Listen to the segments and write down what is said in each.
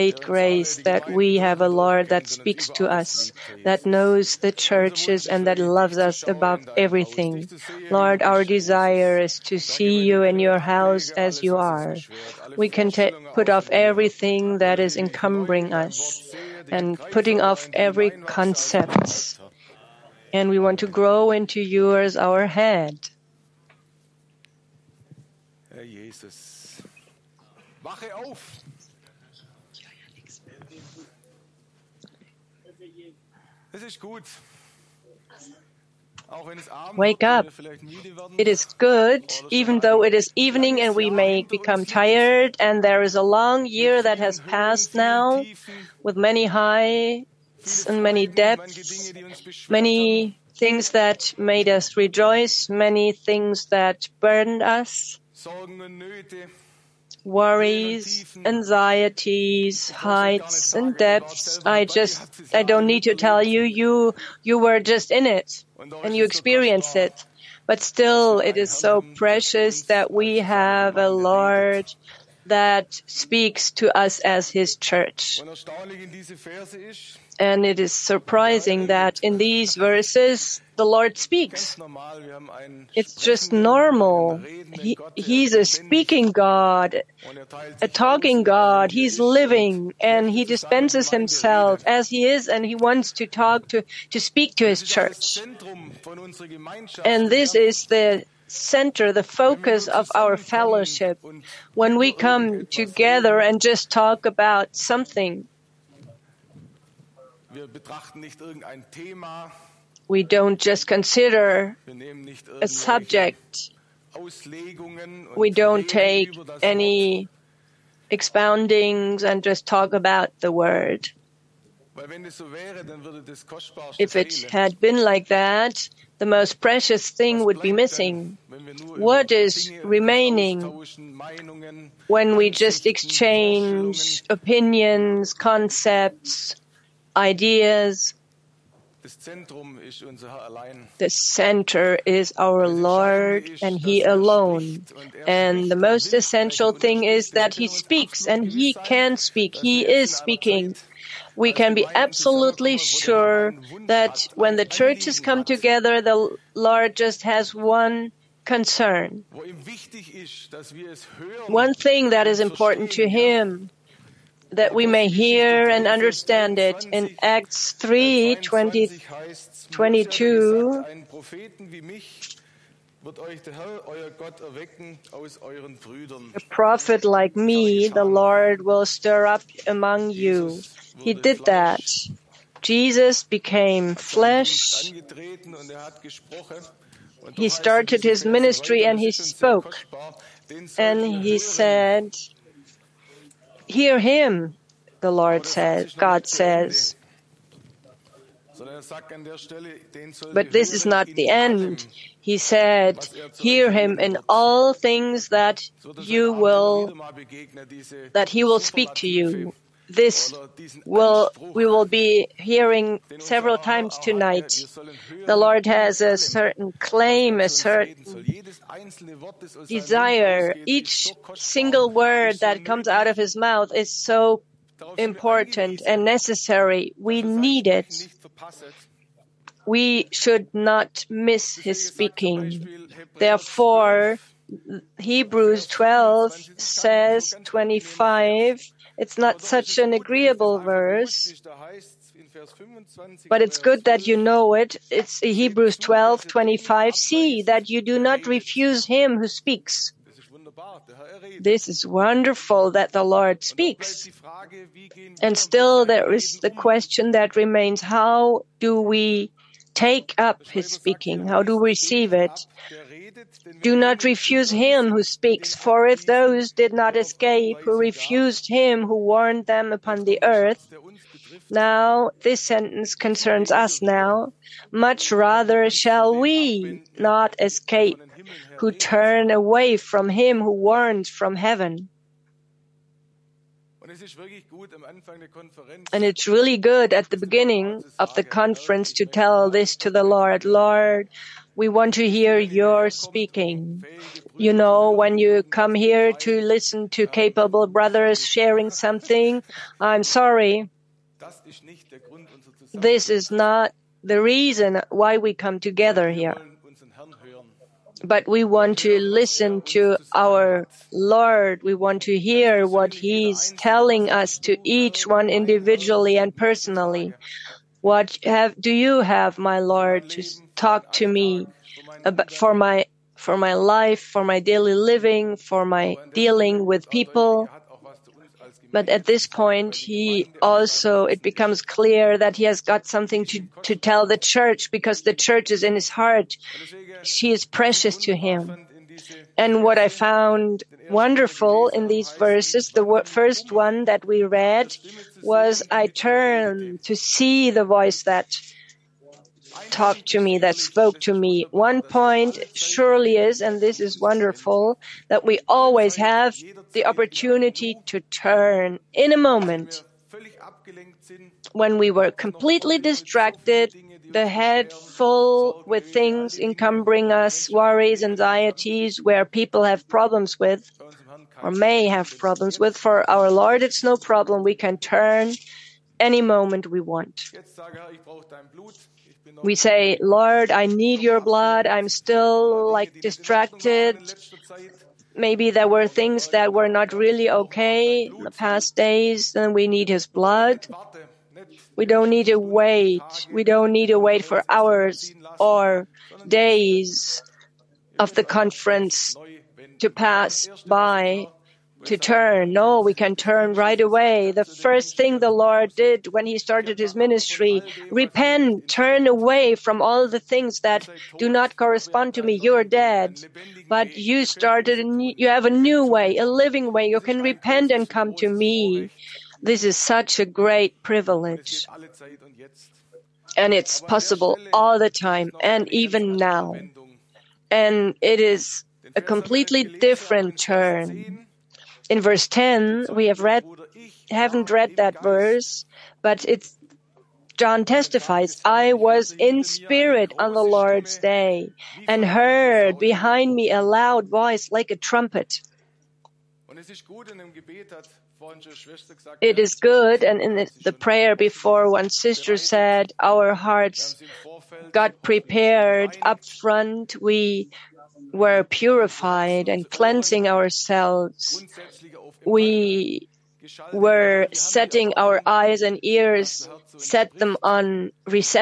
great grace that we have a Lord that speaks to us, that knows the churches and that loves us above everything. Lord, our desire is to see you in your house as you are. We can put off everything that is encumbering us and putting off every concept. And we want to grow into you as our head. Herr Jesus, wache auf! Es ist gut. Wake up. It is good, even though it is evening and we may become tired, and there is a long year that has passed now, with many heights and many depths, many things that made us rejoice, many things that burdened us. Worries, anxieties, heights and depths. I don't need to tell you, you were just in it and you experienced it. But still, it is so precious that we have a Lord that speaks to us as His church. And it is surprising that in these verses, the Lord speaks. It's just normal. He's a speaking God, a talking God. He's living, and He dispenses Himself as He is, and He wants to speak to His church. And this is the center, the focus of our fellowship. When we come together and just talk about something, we don't just consider a subject. We don't take any expoundings and just talk about the word. If it had been like that, the most precious thing would be missing. What is remaining when we just exchange opinions, concepts, ideas? The center is our Lord and He alone. And the most essential thing is that He speaks, and He can speak. He is speaking. We can be absolutely sure that when the churches come together, the Lord just has one concern. One thing that is important to Him, that we may hear and understand it. In Acts 3:22, a prophet like me, the Lord will stir up among you. He did that. Jesus became flesh. He started His ministry and He spoke. And He said, "Hear Him," the Lord says, God says. But this is not the end. He Said, "Hear Him in all things that He will speak to you." We will be hearing several times tonight. The Lord has a certain claim, a certain desire. Each single word that comes out of His mouth is so important and necessary. We need it. We should not miss His speaking. Therefore, Hebrews 12 says 25, it's not such an agreeable verse, but it's good that you know it. It's Hebrews 12:25. See that you do not refuse Him who speaks. This is wonderful that the Lord speaks. And still there is the question that remains, how do we take up His speaking? How do we receive it? Do not refuse Him who speaks, for if those did not escape who refused Him who warned them upon the earth, now this sentence concerns us now, much rather shall we not escape who turn away from Him who warns from heaven. And it's really good at the beginning of the conference to tell this to the Lord. Lord, We want to hear your speaking. You know, when you come here to listen to capable brothers sharing something, I'm sorry, this is not the reason why we come together here. But we want to listen to our Lord. We want to hear what He's telling us to each one individually and personally. What do you have, my Lord, to talk to me about for my life, for my daily living, for my dealing with people? But at this point, it becomes clear that he has got something to tell the church, because the church is in his heart. She is precious to him. And what I found wonderful in these verses, the first one that we read, was I turned to see the voice that talked to me, that spoke to me. One point surely is, and this is wonderful, that we always have the opportunity to turn in a moment. When we were completely distracted, the head full with things encumbering us, worries, anxieties, where people have problems with, or may have problems with, for our Lord, it's no problem. We can turn any moment we want. We say, Lord, I need your blood. I'm still distracted. Maybe there were things that were not really okay in the past days, and we need his blood. We don't need to wait. We don't need to wait for hours or days of the conference to pass by to turn. No, we can turn right away. The first thing the Lord did when he started his ministry, repent, turn away from all the things that do not correspond to me. You're dead. But you you have a new way, a living way. You can repent and come to me. This is such a great privilege. And it's possible all the time and even now. And it is a completely different turn. In verse 10, we haven't read that verse, but John testifies, I was in spirit on the Lord's day and heard behind me a loud voice like a trumpet. It is good, and in the prayer before, one sister said, our hearts got prepared up front. We were purified and cleansing ourselves. We were setting our eyes and ears, set them on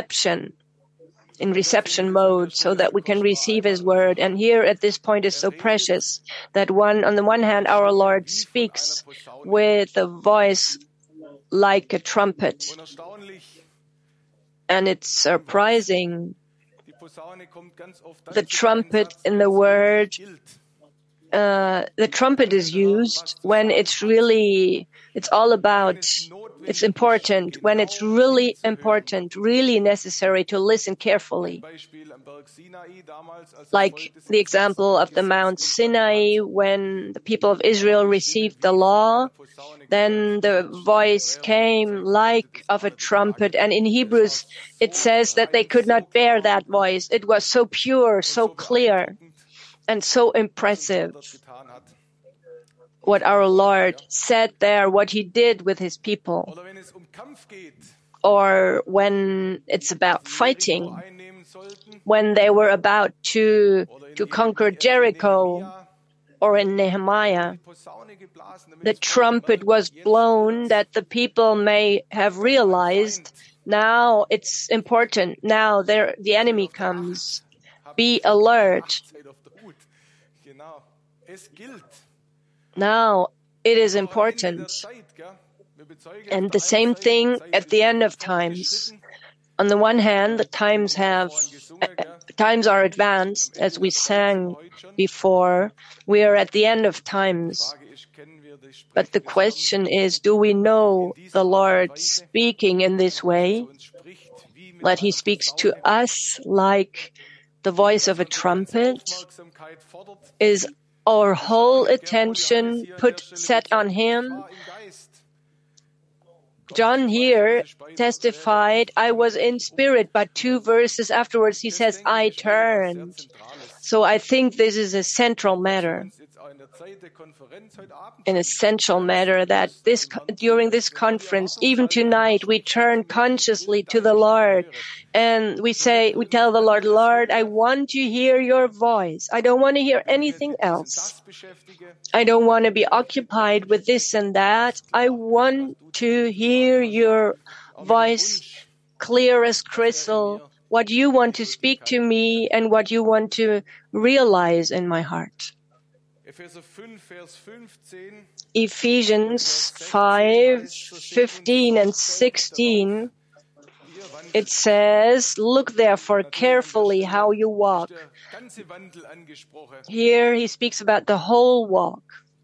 in reception mode, so that we can receive his word. And here at this point is so precious that on the one hand, our Lord speaks with a voice like a trumpet. And it's surprising. The trumpet in the word, the trumpet is used when it's important, when it's really important, really necessary to listen carefully. Like the example of the Mount Sinai, when the people of Israel received the law, then the voice came like of a trumpet. And in Hebrews, it says that they could not bear that voice. It was so pure, so clear, and so impressive. What our Lord said there, what he did with his people. Or when it's about fighting, when they were about to conquer Jericho, or in Nehemiah, the trumpet was blown that the people may have realized, now it's important, now the enemy comes. Be alert. Now it is important. And the same thing at the end of times. On the one hand, the times are advanced, as we sang before. We are at the end of times. But the question is, do we know the Lord speaking in this way? That he speaks to us like the voice of a trumpet? Is our whole attention set on him? John here testified, I was in spirit, but 2 verses afterwards he says, I turned. So I think this is a central matter, an essential matter that during this conference, even tonight, we turn consciously to the Lord and we tell the Lord, Lord, I want to hear your voice. I don't want to hear anything else. I don't want to be occupied with this and that. I want to hear your voice clear as crystal, what you want to speak to me and what you want to realize in my heart. Ephesians 5:15 and 16, it says, look therefore carefully how you walk. Here he speaks about the whole walk.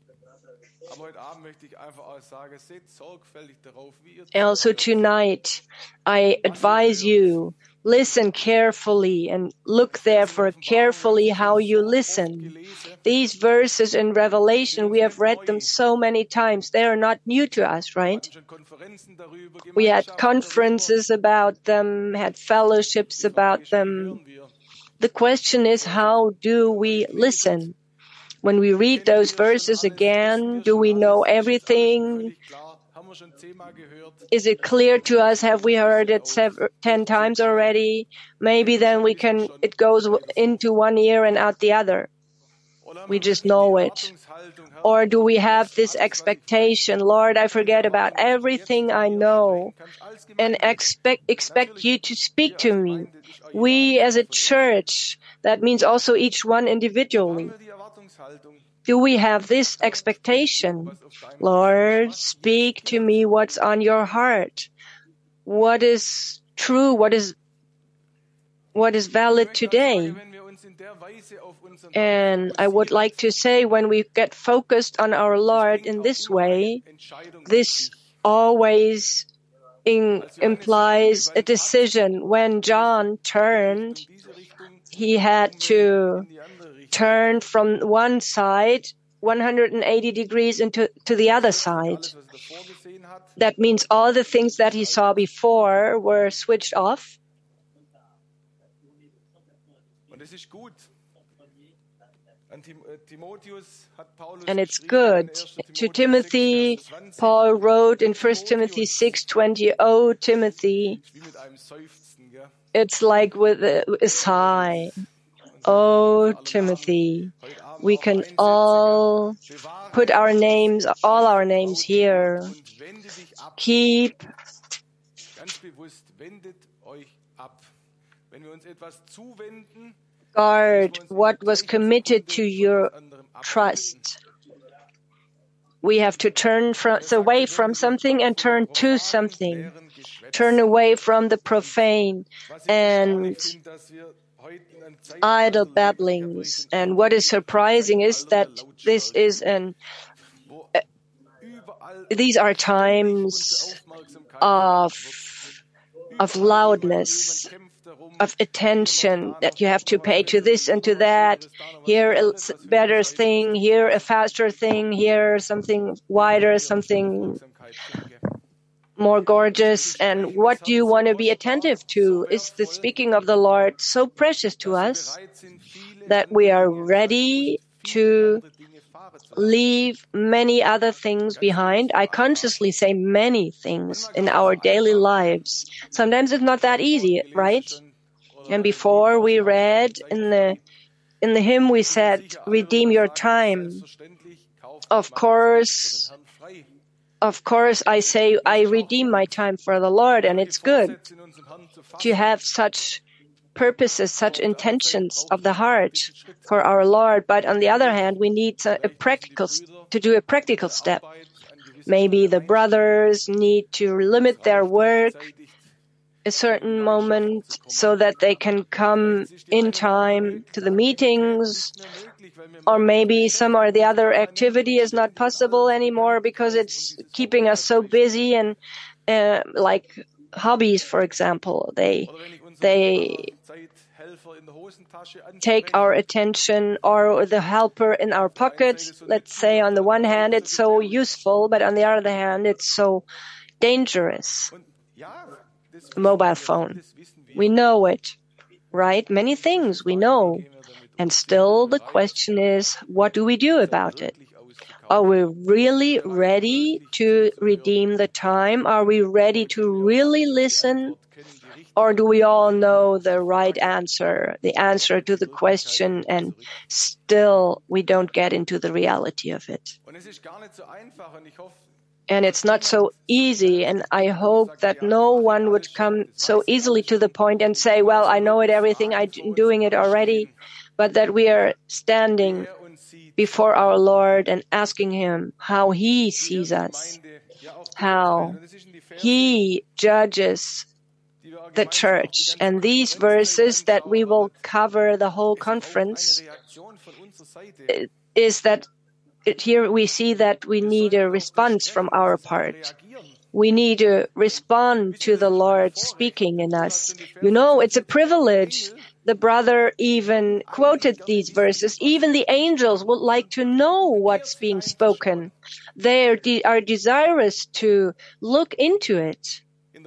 Also tonight, I advise you, listen carefully and look therefore carefully how you listen. These verses in Revelation, we have read them so many times. They are not new to us, right? We had conferences about them, had fellowships about them. The question is, how do we listen? When we read those verses again, do we know everything? Is it clear to us? Have we heard it 10 times already? Maybe then it goes into one ear and out the other. We just know it. Or do we have this expectation, Lord, I forget about everything I know and expect you to speak to me? We as a church, that means also each one individually. Do we have this expectation? Lord, speak to me what's on your heart. What is true? What is valid today? And I would like to say, when we get focused on our Lord in this way, this always implies a decision. When John turned, he had to turn from one side 180 degrees to the other side. That means all the things that he saw before were switched off. And it's good. To Timothy, Paul wrote in 1 Timothy 6:20, "Oh, Timothy," it's like with a sigh. "Oh, Timothy," we can all put all our names here. Keep guard what was committed to your trust. We have to turn away from something and turn to something. Turn away from the profane and idle babblings. And what is surprising is that these are times of loudness, of attention, that you have to pay to this and to that. Here a better thing, here a faster thing, here something wider, something more gorgeous. And what do you want to be attentive to? Is the speaking of the Lord so precious to us that we are ready to leave many other things behind? I consciously say many things in our daily lives. Sometimes it's not that easy, right? And before we read in the hymn, we said, "Redeem your time." Of course, I say I redeem my time for the Lord, and it's good to have such purposes, such intentions of the heart for our Lord. But on the other hand, we need to do a practical step. Maybe the brothers need to limit their work a certain moment so that they can come in time to the meetings. Or maybe some or the other activity is not possible anymore because it's keeping us so busy, and like hobbies, for example, they take our attention, or the helper in our pockets. Let's say on the one hand it's so useful, but on the other hand it's so dangerous mobile phone. We know it, right? Many things we know. And still the question is, what do we do about it? Are we really ready to redeem the time? Are we ready to really listen? Or do we all know the right answer, the answer to the question, and still we don't get into the reality of it? And it's not so easy, and I hope that no one would come so easily to the point and say, well, I know it everything, I'm doing it already, but that we are standing before our Lord and asking Him how He sees us, how He judges the church. And these verses that we will cover the whole conference is that here we see that we need a response from our part. We need to respond to the Lord speaking in us. You know, it's a privilege. The brother even quoted these verses. Even the angels would like to know what's being spoken. They are desirous to look into it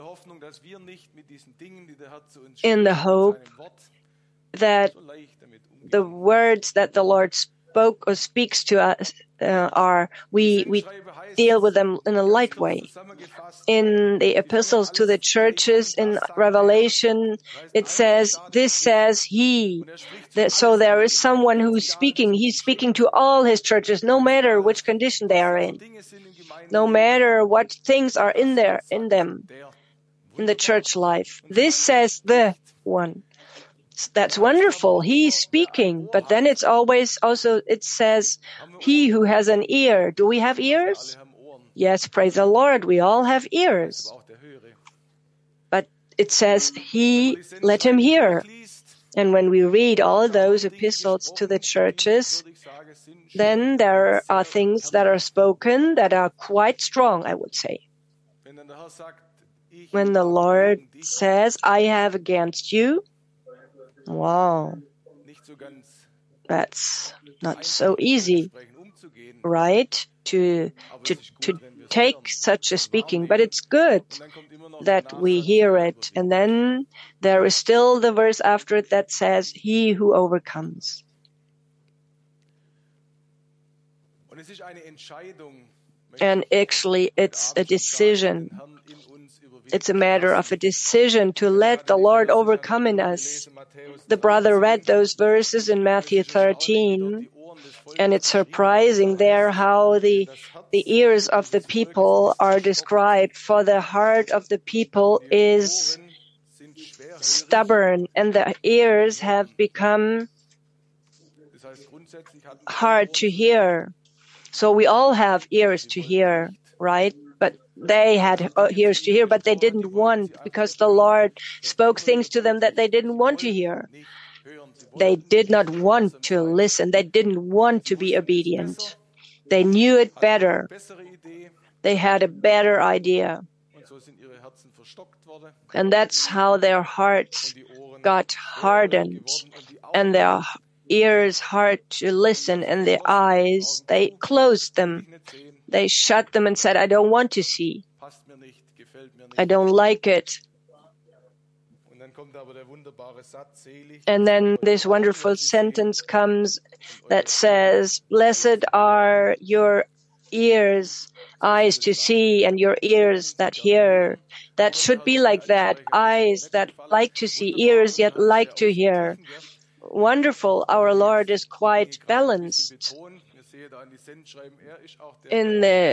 in the hope that the words that the Lord spoke or speaks to us we deal with them in a light way. In the epistles to the churches in Revelation, it says, this says He. So there is someone who's speaking. He's speaking to all His churches, no matter which condition they are in, no matter what things are in them, in the church life. This says the one. That's wonderful. He's speaking. But then it's always also, it says, he who has an ear. Do we have ears? Yes, praise the Lord. We all have ears. But it says, let him hear. And when we read all those epistles to the churches, then there are things that are spoken that are quite strong, I would say. When the Lord says, I have against you, wow, that's not so easy, right? To take such a speaking, but it's good that we hear it. And then there is still the verse after it that says, he who overcomes. And actually, it's a decision. It's a matter of a decision to let the Lord overcome in us. The brother read those verses in Matthew 13, and it's surprising there how the ears of the people are described. For the heart of the people is stubborn, and the ears have become hard to hear. So we all have ears to hear, right? But they had ears to hear, but they didn't want, because the Lord spoke things to them that they didn't want to hear. They did not want to listen. They didn't want to be obedient. They knew it better. They had a better idea. And that's how their hearts got hardened, and their ears hard to listen, and their eyes, they closed them. They shut them and said, I don't want to see. I don't like it. And then this wonderful sentence comes that says, blessed are your ears, eyes to see, and your ears that hear. That should be like that. Eyes that like to see, ears yet like to hear. Wonderful. Our Lord is quite balanced. In the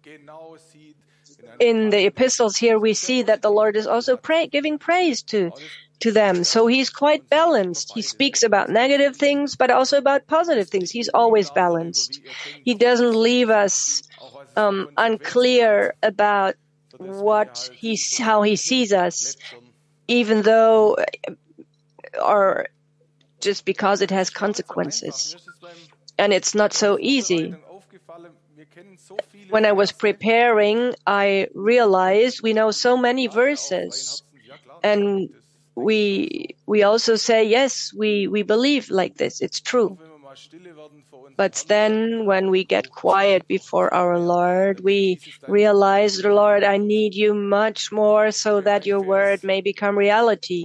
epistles here, we see that the Lord is also giving praise to them. So He's quite balanced. He speaks about negative things, but also about positive things. He's always balanced. He doesn't leave us unclear about how He sees us, even though, or just because it has consequences. And it's not so easy. When I was preparing, I realized we know so many verses, and we also say, yes, we believe like this. It's true. But then when we get quiet before our Lord, we realize, Lord, I need you much more so that your word may become reality.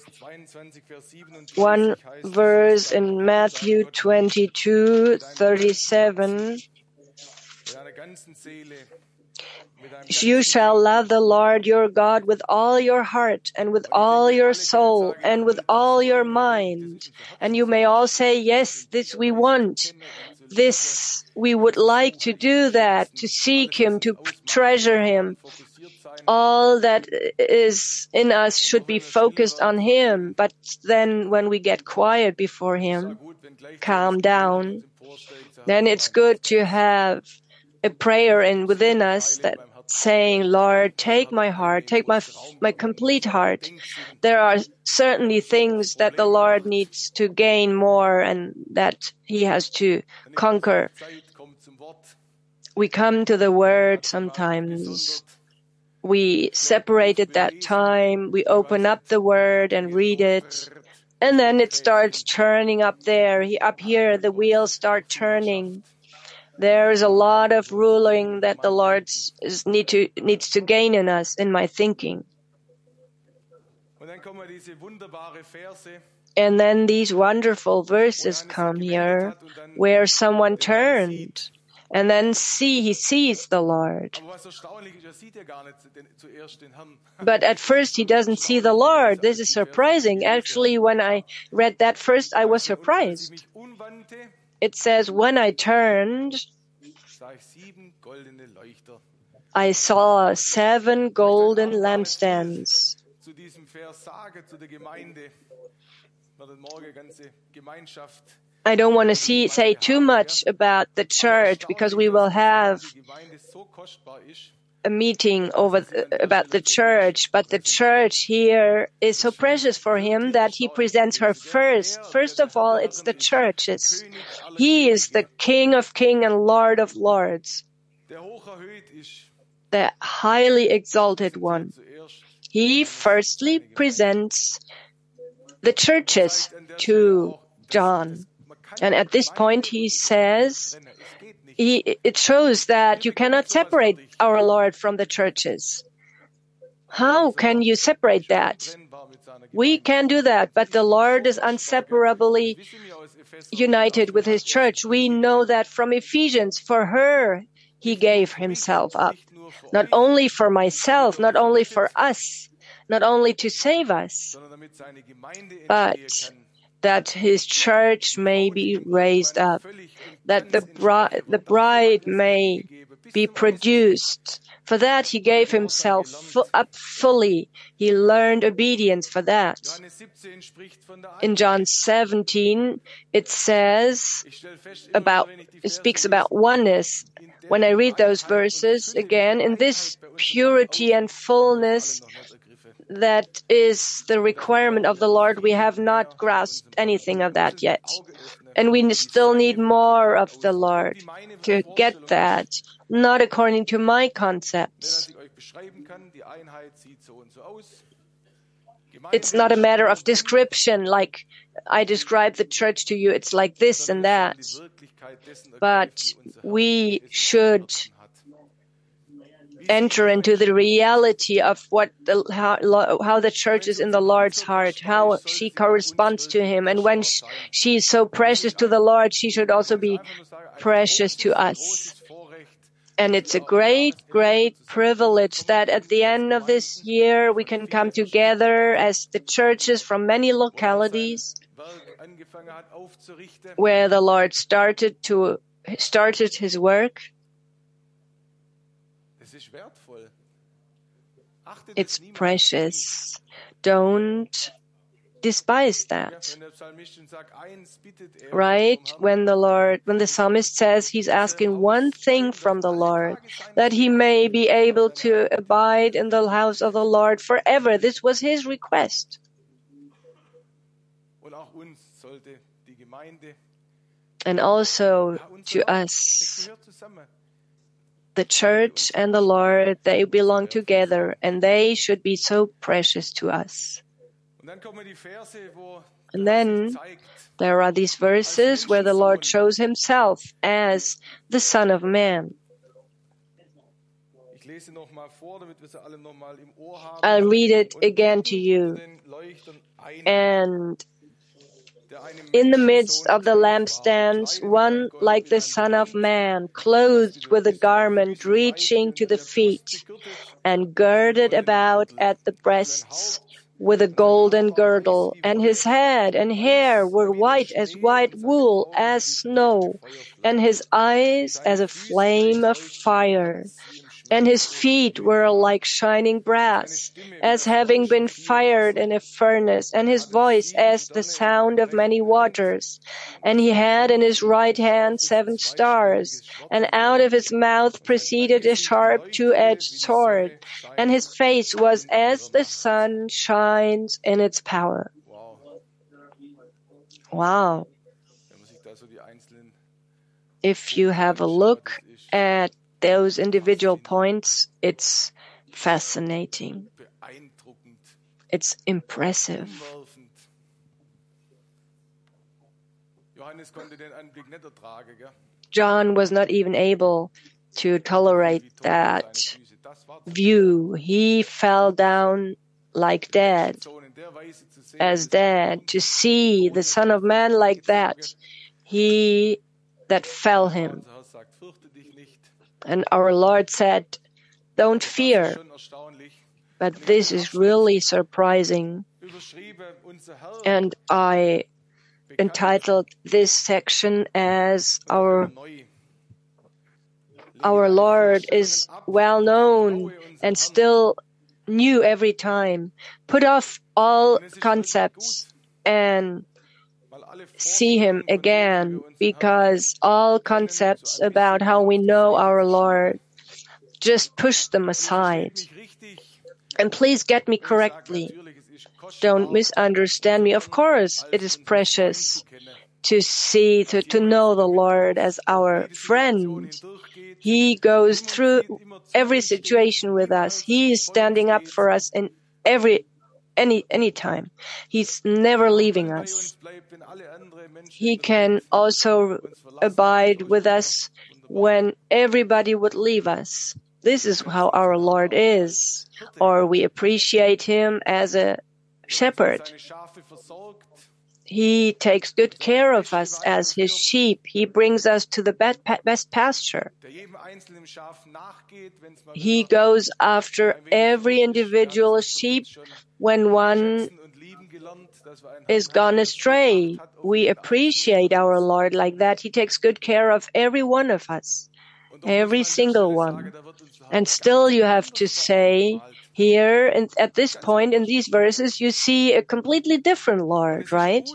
One verse in Matthew 22:37. You shall love the Lord your God with all your heart and with all your soul and with all your mind. And you may all say, yes, this we want. This, we would like to do that, to seek Him, to treasure Him. All that is in us should be focused on Him. But then when we get quiet before Him, calm down, then it's good to have a prayer within us that saying, Lord, take my heart, take my complete heart. There are certainly things that the Lord needs to gain more and that He has to conquer. We come to the Word sometimes. We separate at that time. We open up the Word and read it. And then it starts turning up there. Up here, the wheels start turning. There is a lot of ruling that the Lord needs to gain in us, in my thinking. And then these wonderful verses come here, where someone turned, and then he sees the Lord. But at first he doesn't see the Lord. This is surprising. Actually, when I read that first, I was surprised. It says, when I turned, I saw 7 golden lampstands. I don't want to say too much about the church because we will have a meeting about the church, but the church here is so precious for Him that He presents her first. First of all, it's the churches. He is the King of Kings and Lord of Lords, the highly exalted one. He firstly presents the churches to John. And at this point he says, it shows that you cannot separate our Lord from the churches. How can you separate that? We can do that, but the Lord is inseparably united with His church. We know that from Ephesians. For her, He gave Himself up. Not only for myself, not only for us, not only to save us, but that His church may be raised up, that the bride may be produced. For that He gave Himself up fully. He learned obedience for that. In John 17, it speaks about oneness. When I read those verses again, in this purity and fullness, that is the requirement of the Lord. We have not grasped anything of that yet. And we still need more of the Lord to get that, not according to my concepts. It's not a matter of description, like I describe the church to you, it's like this and that. But we should enter into the reality of how the church is in the Lord's heart, how she corresponds to Him. And when she is so precious to the Lord, she should also be precious to us. And it's a great, great privilege that at the end of this year we can come together as the churches from many localities where the Lord started His work. It's precious. Don't despise that. Right? When the psalmist says he's asking one thing from the Lord, that he may be able to abide in the house of the Lord forever. This was his request. And also to us, the church and the Lord, they belong together, and they should be so precious to us. And then there are these verses where the Lord shows himself as the Son of Man. I'll read it again to you. And in the midst of the lampstands, one like the Son of Man, clothed with a garment reaching to the feet, and girded about at the breasts with a golden girdle, and his head and hair were white as white wool, as snow, and his eyes as a flame of fire. And his feet were like shining brass, as having been fired in a furnace, and his voice as the sound of many waters. And he had in his right hand 7 stars, and out of his mouth proceeded a sharp 2-edged sword, and his face was as the sun shines in its power. Wow. If you have a look at those individual points, it's fascinating. It's impressive. John was not even able to tolerate that view. He fell down like dead, as dead. To see the Son of Man like that, that fell him. And our Lord said, "Don't fear." But this is really surprising. And I entitled this section as Our Lord is well known and still new every time. Put off all concepts and see him again, because all concepts about how we know our Lord, just push them aside. And please get me correctly. Don't misunderstand me. Of course, it is precious to know the Lord as our friend. He goes through every situation with us. He is standing up for us in any time. He's never leaving us. He can also abide with us when everybody would leave us. This is how our Lord is. Or we appreciate him as a shepherd. He takes good care of us as his sheep. He brings us to the best pasture. He goes after every individual sheep when one is gone astray. We appreciate our Lord like that. He takes good care of every one of us, every single one. And still you have to say, here, at this point in these verses, you see a completely different Lord, right?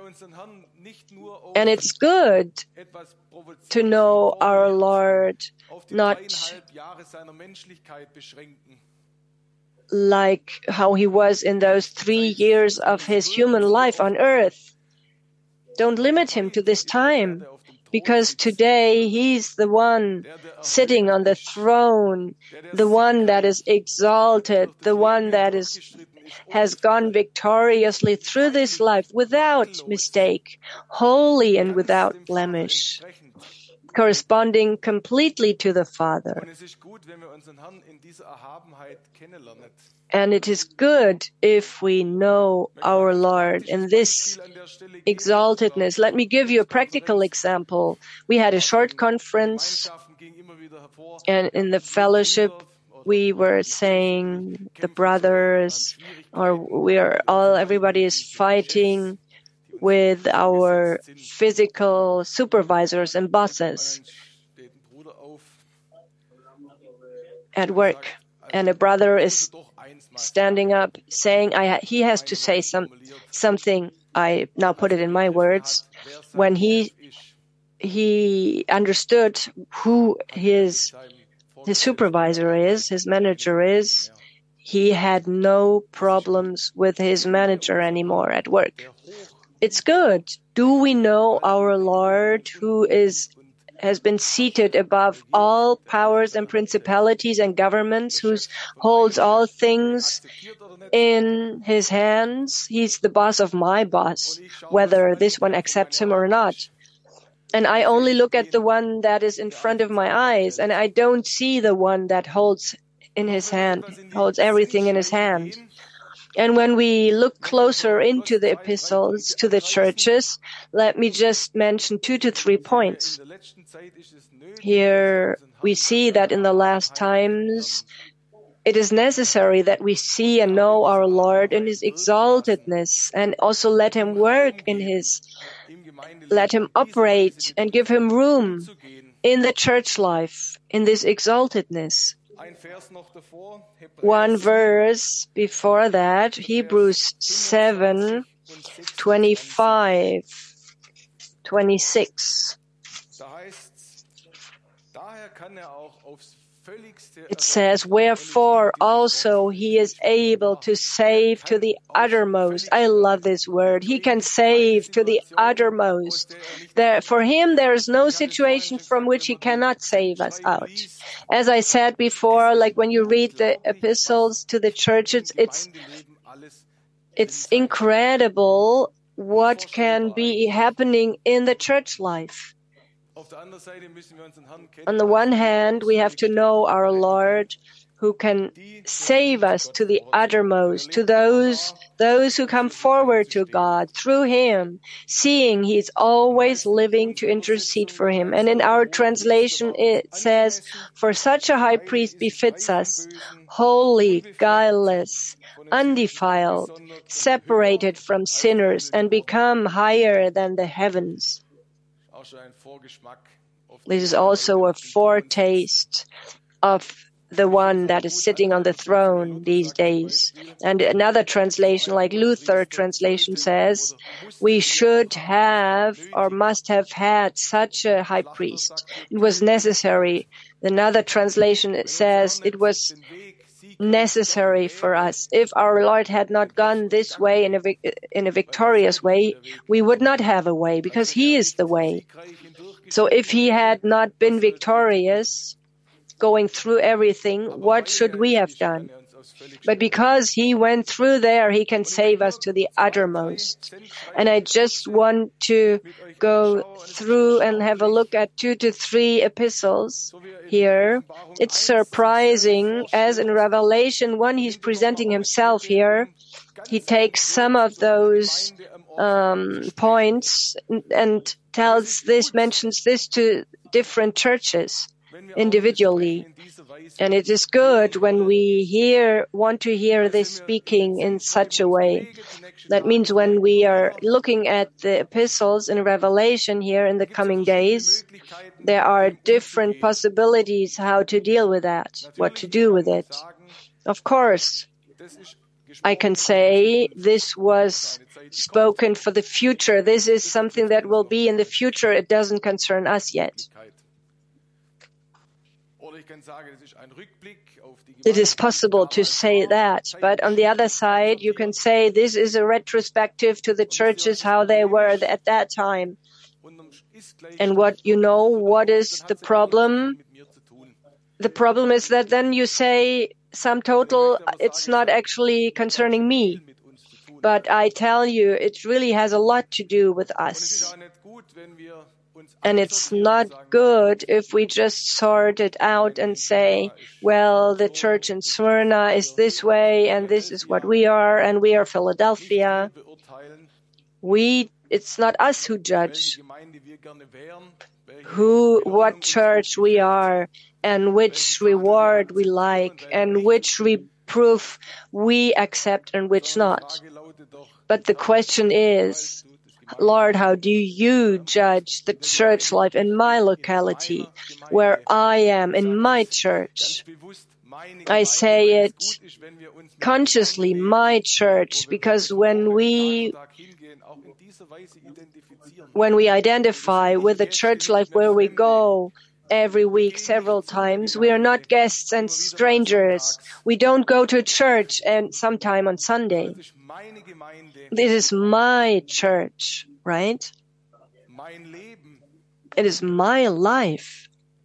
And it's good to know our Lord not like how he was in those 3 years of his human life on earth. Don't limit him to this time, because today he's the one sitting on the throne, the one that is exalted, the one that has gone victoriously through this life without mistake, holy and without blemish, corresponding completely to the Father. And it is good if we know our Lord in this exaltedness. Let me give you a practical example. We had a short conference, and in the fellowship we were saying the brothers, everybody is fighting with our physical supervisors and bosses at work. And a brother is standing up saying he has to say something. I now put it in my words. When he understood who his supervisor is, his manager is, he had no problems with his manager anymore at work. It's good. Do we know our Lord who is has been seated above all powers and principalities and governments, who holds all things in his hands. He's the boss of my boss, whether this one accepts him or not. And I only look at the one that is in front of my eyes, and I don't see the one that holds everything in his hand. And when we look closer into the epistles to the churches, let me just mention 2 to 3 points. Here we see that in the last times, it is necessary that we see and know our Lord in His exaltedness, and also let Him work let Him operate and give Him room in the church life, in this exaltedness. One verse before that, Hebrews 7, 25, 26. It says, wherefore also he is able to save to the uttermost. I love this word. He can save to the uttermost. For him, there is no situation from which he cannot save us out. As I said before, like when you read the epistles to the churches, it's incredible what can be happening in the church life. On the one hand, we have to know our Lord, who can save us to the uttermost, to those who come forward to God through Him, seeing He's always living to intercede for Him. And in our translation, it says, for such a high priest befits us, holy, guileless, undefiled, separated from sinners, and become higher than the heavens. This is also a foretaste of the one that is sitting on the throne these days. And another translation, like Luther translation, says, we should have or must have had such a high priest. It was necessary. Another translation says it was necessary for us. If our Lord had not gone this way in a victorious way, we would not have a way, because He is the way. So if He had not been victorious, going through everything, what should we have done? But because He went through there, He can save us to the uttermost. And I just want to go through and have a look at 2 to 3 epistles here. It's surprising, as in Revelation 1, He's presenting Himself here. He takes some of those points and mentions this to different churches individually. And it is good when we want to hear this speaking in such a way. That means when we are looking at the epistles in Revelation here in the coming days, there are different possibilities how to deal with that, what to do with it. Of course, I can say this was spoken for the future. This is something that will be in the future. It doesn't concern us yet. It is possible to say that, but on the other side, you can say this is a retrospective to the churches, how they were at that time. And what is the problem? The problem is that then you say, sum total, it's not actually concerning me. But I tell you, it really has a lot to do with us. And it's not good if we just sort it out and say, well, the church in Smyrna is this way, and this is what we are, and we are Philadelphia. It's not us who judge what church we are, and which reward we like, and which reproof we accept and which not. But the question is, Lord, how do you judge the church life in my locality, where I am, in my church? I say it consciously, my church, because when we identify with the church life where we go every week, several times, we are not guests and strangers. We don't go to church and sometime on Sunday. This is my church, right? It is my life.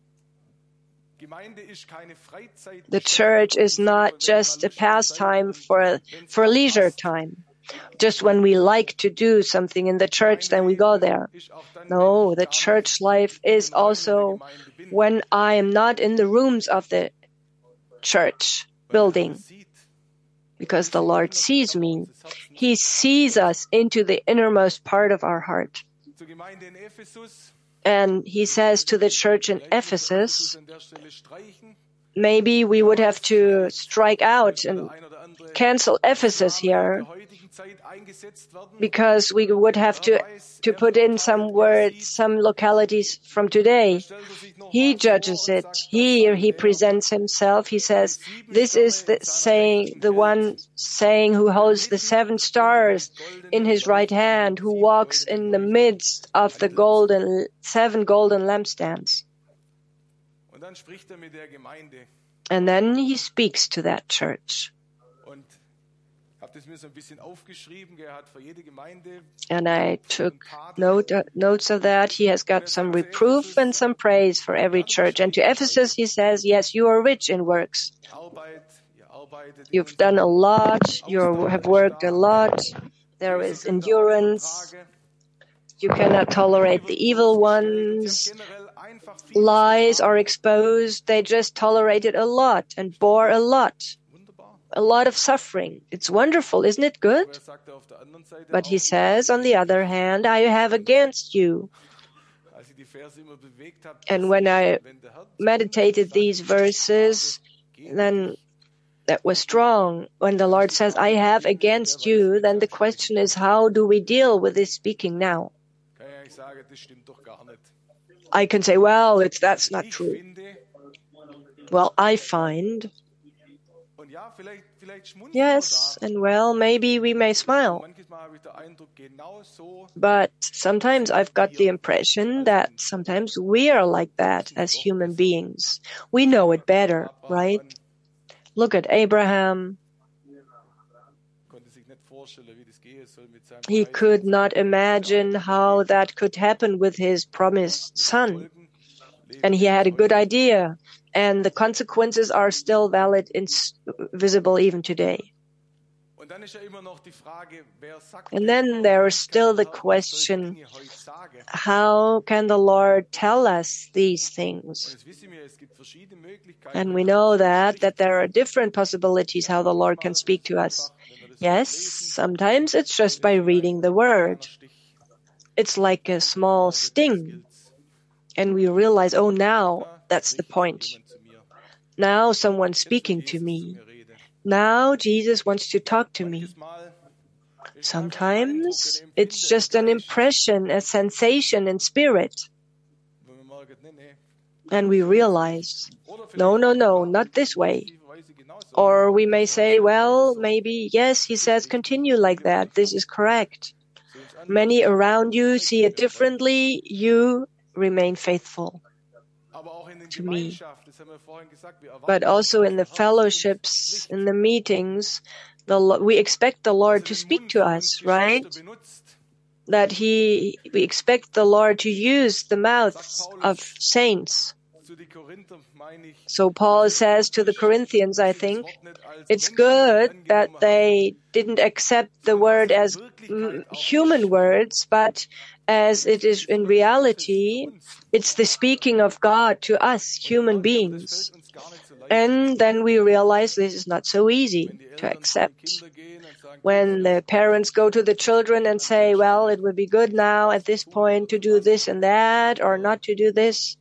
The church is not just a pastime for leisure time. Just when we like to do something in the church, then we go there. No, the church life is also when I am not in the rooms of the church building. Because the Lord sees me. He sees us into the innermost part of our heart. And he says to the church in Ephesus, maybe we would have to strike out and cancel Ephesus here, because we would have to put in some words, some localities from today. He judges it. Here he presents himself. He says, this is the one saying who holds the 7 stars in his right hand, who walks in the midst of the 7 golden lampstands. And then he speaks to that church. And I took notes of that. He has got some reproof and some praise for every church. And to Ephesus he says, yes, you are rich in works. You've done a lot. You have worked a lot. There is endurance. You cannot tolerate the evil ones. Lies are exposed. They just tolerated a lot and bore a lot of suffering. It's wonderful, isn't it good? But he says, on the other hand, I have against you. And when I meditated these verses, then that was strong. When the Lord says, I have against you, then the question is, how do we deal with this speaking now? I can say, well, that's not true. Well, I find... Yes, and well, maybe we may smile. But sometimes I've got the impression that sometimes we are like that as human beings. We know it better, right? Look at Abraham. He could not imagine how that could happen with his promised son. And he had a good idea. And the consequences are still valid and visible even today. And then there is still the question, how can the Lord tell us these things? And we know that there are different possibilities how the Lord can speak to us. Yes, sometimes it's just by reading the Word. It's like a small sting. And we realize, oh, now that's the point. Now someone's speaking to me. Now Jesus wants to talk to me. Sometimes it's just an impression, a sensation in spirit. And we realize, no, not this way. Or we may say, well, maybe, yes, he says, continue like that. This is correct. Many around you see it differently. You remain faithful to me. But also in the fellowships, in the meetings, we expect the Lord to speak to us, right? That we expect the Lord to use the mouths of saints. So Paul says to the Corinthians, I think, it's good that they didn't accept the word as human words, but as it is in reality, it's the speaking of God to us, human beings. And then we realize this is not so easy to accept. When the parents go to the children and say, well, it would be good now at this point to do this and that, or not to do this.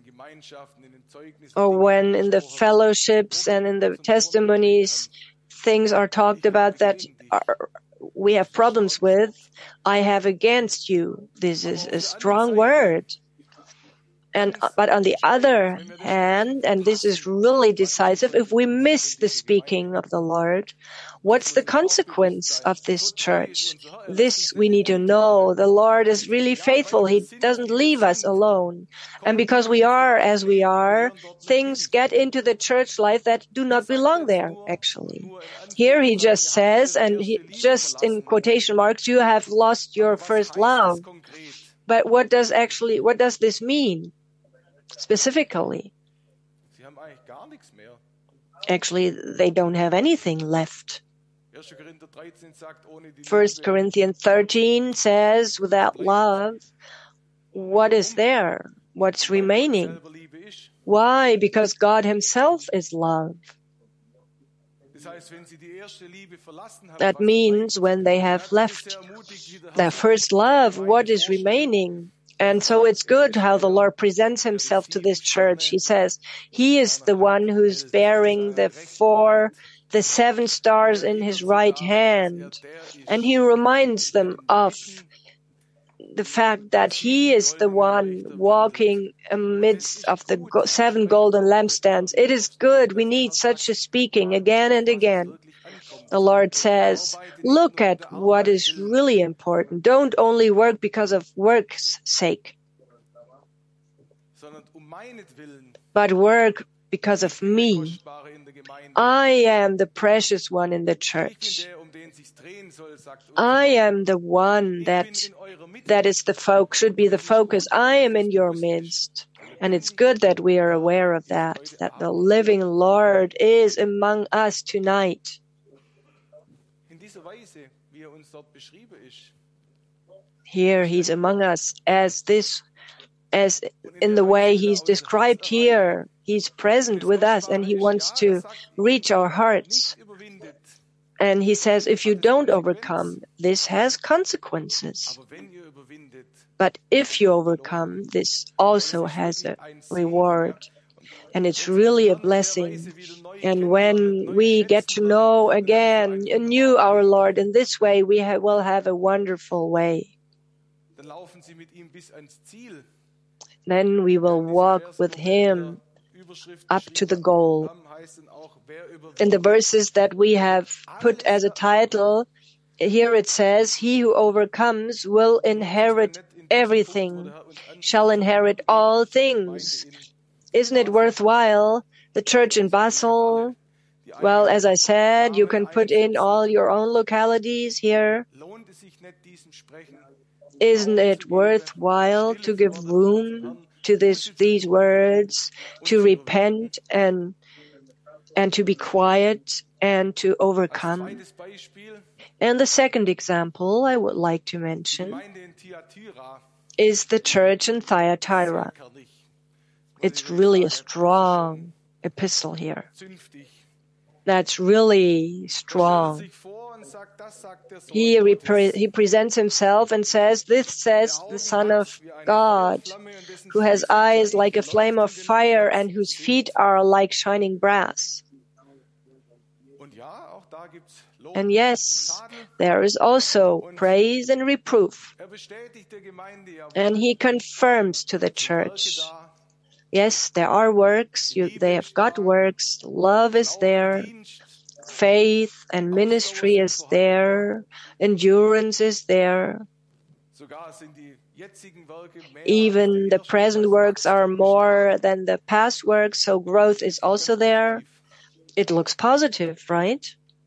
Or when in the fellowships and in the testimonies, things are talked about that we have problems with, I have against you. This is a strong word. But on the other hand, and this is really decisive, if we miss the speaking of the Lord, what's the consequence of this church? This we need to know. The Lord is really faithful. He doesn't leave us alone. And because we are as we are, things get into the church life that do not belong there, actually. Here he just says, and just in quotation marks, you have lost your first love. But what does this mean specifically? Sie haben eigentlich gar nichts mehr. Actually, they don't have anything left. 1. Korinther 13 sagt, ohne die 1 Liebe Corinthians 13 says, without love, what is there? What's remaining? selber Liebe ist. Why? Because God Himself is love. Das heißt, wenn sie die erste Liebe verlassen haben, That was means bleibt? when they Er have hat sie left sehr ermutigt, wie der their Herr first love, what is remaining? And so it's good how the Lord presents Himself to this church. He says, He is the one who's bearing the 7 stars in His right hand. And He reminds them of the fact that He is the one walking amidst of the 7 golden lampstands. It is good. We need such a speaking again and again. The Lord says, look at what is really important. Don't only work because of work's sake, sondern meinetwillen. but work because of me. I am the precious one in the church. I am the one that is should be the focus. I am in your midst. And it's good that we are aware of that the living Lord is among us tonight. Here He's among us as in the way He's described here. He's present with us and He wants to reach our hearts. And He says, if you don't overcome, this has consequences. But if you overcome, this also has a reward. And it's really a blessing. And when we get to know again anew our Lord in this way, we will have a wonderful way. Then we will walk with Him up to the goal. In the verses that we have put as a title, here it says, he who overcomes will inherit everything, shall inherit all things. Isn't it worthwhile? The church in Basel, well, as I said, you can put in all your own localities here. Isn't it worthwhile to give room to these words, to repent and to be quiet and to overcome? And the second example I would like to mention is the church in Thyatira. It's really a strong epistle here. That's really strong. He presents himself and says, this says the Son of God, who has eyes like a flame of fire and whose feet are like shining brass. And yes, there is also praise and reproof. And he confirms to the church, yes, there are works, they have got works, love is there, faith and ministry is there, endurance is there. Even the present works are more than the past works, so growth is also there. It looks positive, right?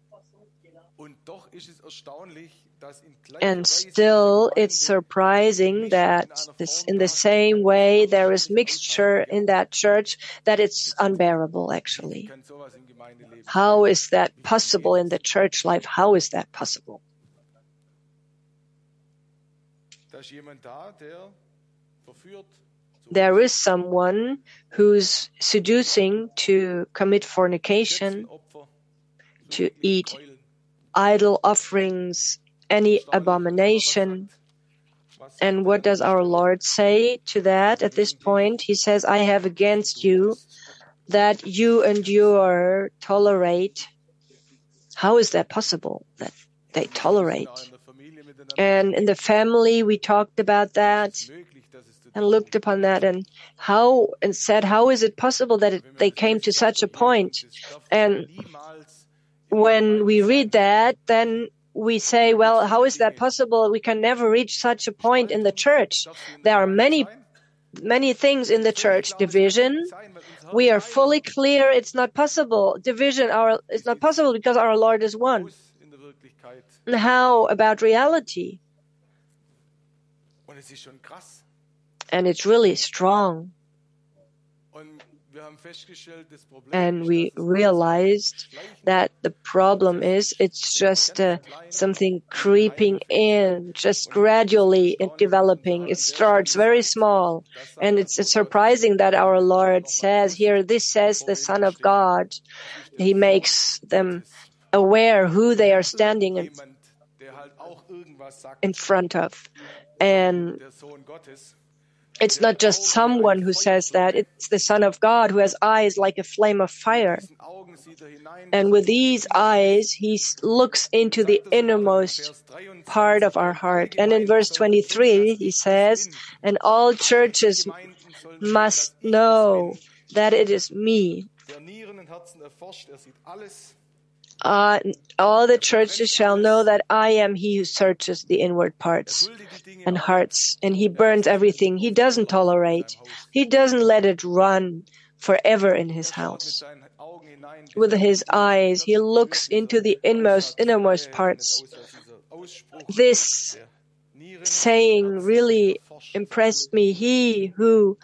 And still, it's surprising that in the same way there is mixture in that church, that it's unbearable, actually. How is that possible in the church life? How is that possible? There is someone who's seducing to commit fornication, to eat idol offerings, any abomination. And what does our Lord say to that at this point? He says, I have against you that you endure, tolerate. How is that possible, that they tolerate? And in the family, we talked about that and looked upon that and said, how is it possible that they came to such a point? And when we read that, then we say, well, how is that possible? We can never reach such a point in the church. There are many things in the church. Division. We are fully clear it's not possible. Division is not possible because our Lord is one. And how about reality? Und es ist schon krass. And it's really strong. Und wir haben festgestellt, das Problem And ist, we dass es realized that the problem is it's just something creeping in, just gradually developing. It starts very small. And it's surprising that our Lord says here, this says the Son of God. He makes them aware who they are standing jemand, der halt auch irgendwas sagt, in front of. And der Sohn Gottes. it's not just someone who says that, it's the Son of God who has eyes like a flame of fire. Mit diesen Augen sieht er hinein. And with these eyes, he looks into the innermost part of our heart. And in verse 23, he says, and all churches must know that it is me. Der Nieren und Herzen erforscht, er sieht alles. All the churches shall know that I am he who searches the inward parts and hearts, and he burns everything. He doesn't tolerate. He doesn't let it run forever in his house. With his eyes, he looks into the innermost parts. This saying really impressed me. He who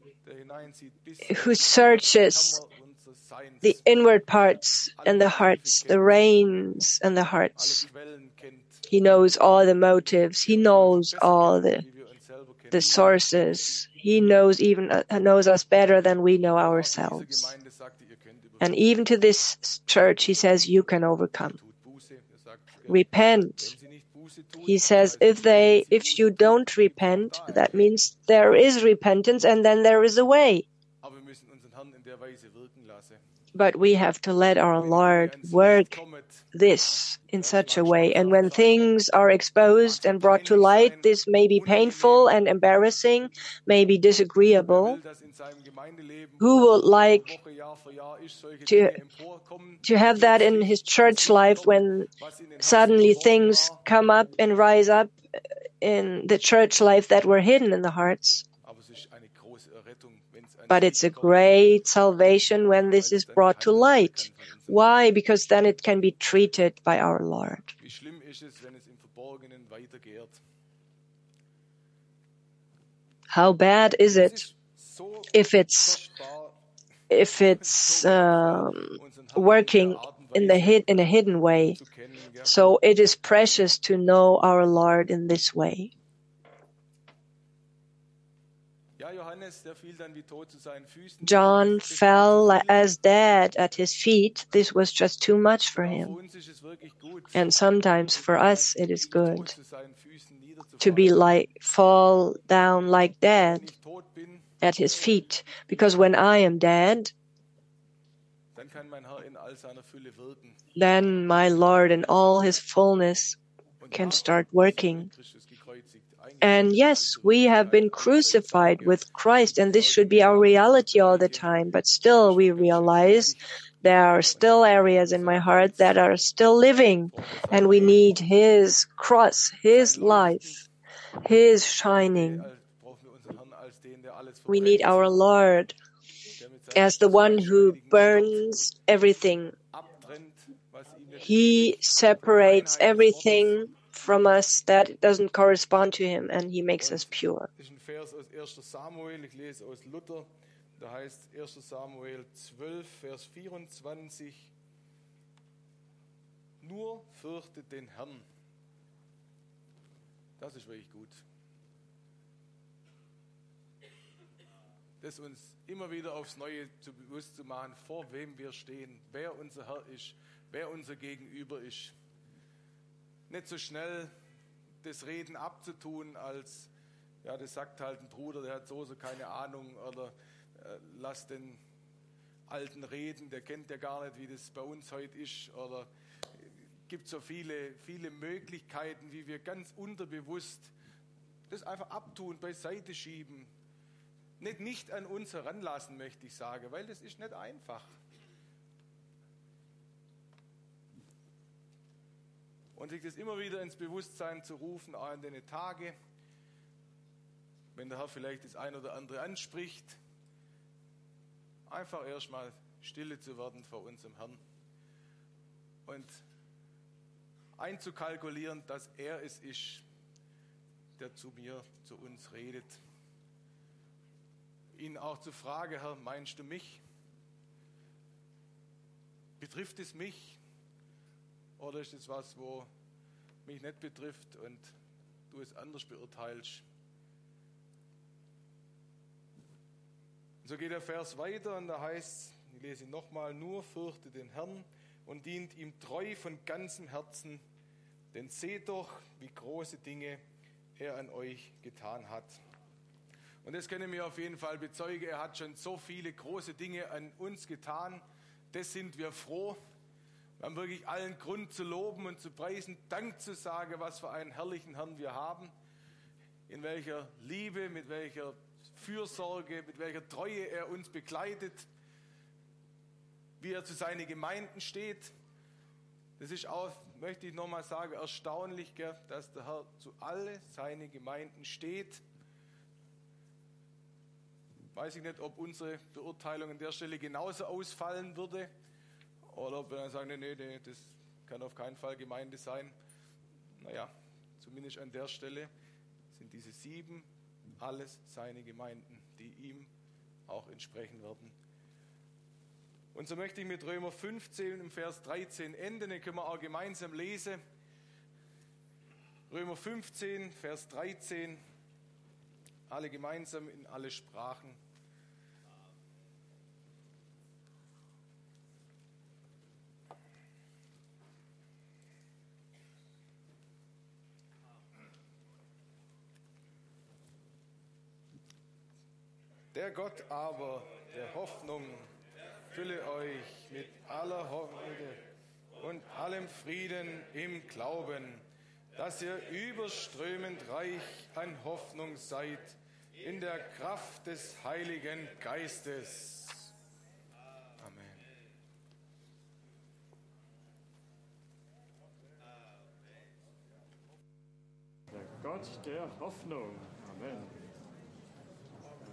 searches the inward parts and the hearts, the reins and the hearts. He knows all the motives. He knows all the sources. He knows us better than we know ourselves. And even to this church, he says, you can overcome. Repent. He says, if you don't repent, that means there is repentance and then there is a way. But we have to let our Lord work this in such a way. And when things are exposed and brought to light, this may be painful and embarrassing, may be disagreeable. Who would like to have that in his church life when suddenly things come up and rise up in the church life that were hidden in the hearts? But it's a great salvation when this is brought to light. Why? Because then it can be treated by our Lord. How bad is it if it's working in a hidden way? So it is precious to know our Lord in this way. John fell as dead at his feet. This was just too much for him. And sometimes for us it is good to fall down like dead at his feet. Because when I am dead, then my Lord in all his fullness can start working. And yes, we have been crucified with Christ, and this should be our reality all the time. But still, we realize there are still areas in my heart that are still living, and we need his cross, his life, his shining. We need our Lord as the one who burns everything. He separates everything from us that doesn't correspond to him, and he makes us pure. Das ist ein Vers aus 1. Samuel, ich lese aus Luther, da heißt 1. Samuel 12, Vers 24, nur fürchtet den Herrn. Das ist wirklich gut. Das uns immer wieder aufs Neue bewusst zu machen, vor wem wir stehen, wer unser Herr ist, wer unser Gegenüber ist. Nicht so schnell das Reden abzutun, als, ja, das sagt halt ein Bruder, der hat so keine Ahnung, oder lass den Alten reden, der kennt ja gar nicht, wie das bei uns heute ist, oder gibt so viele Möglichkeiten, wie wir ganz unterbewusst das einfach abtun, beiseite schieben, nicht an uns heranlassen, möchte ich sagen, weil das ist nicht einfach. Und sich das immer wieder ins Bewusstsein zu rufen, auch in den Tagen, wenn der Herr vielleicht das ein oder andere anspricht, einfach erstmal stille zu werden vor unserem Herrn und einzukalkulieren, dass er es ist, der zu uns redet. Ihn auch zu fragen, Herr, meinst du mich? Betrifft es mich? Oder ist es was, wo mich nicht betrifft und du es anders beurteilst? So geht der Vers weiter und da heißt, ich lese ihn nochmal, nur fürchtet den Herrn und dient ihm treu von ganzem Herzen, denn seht doch, wie große Dinge er an euch getan hat. Und das können wir auf jeden Fall bezeugen, er hat schon so viele große Dinge an uns getan, das sind wir froh. Wir haben wirklich allen Grund zu loben und zu preisen, Dank zu sagen, was für einen herrlichen Herrn wir haben, in welcher Liebe, mit welcher Fürsorge, mit welcher Treue er uns begleitet, wie er zu seinen Gemeinden steht. Das ist auch, möchte ich nochmal sagen, erstaunlich, dass der Herr zu alle seine Gemeinden steht. Weiß ich nicht, ob unsere Beurteilung an der Stelle genauso ausfallen würde oder ob wir dann sagen, nee, das kann auf keinen Fall Gemeinde sein. Naja, zumindest an der Stelle sind diese 7 alles seine Gemeinden, die ihm auch entsprechen werden. Und so möchte ich mit Römer 15 im Vers 13 enden, den können wir auch gemeinsam lesen. Römer 15, Vers 13, alle gemeinsam in alle Sprachen. Der Gott aber der Hoffnung fülle euch mit aller Freude und allem Frieden im Glauben, dass ihr überströmend reich an Hoffnung seid in der Kraft des Heiligen Geistes. Amen. Der Gott der Hoffnung. Amen.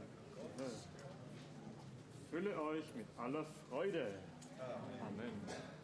Fülle euch mit aller Freude. Amen.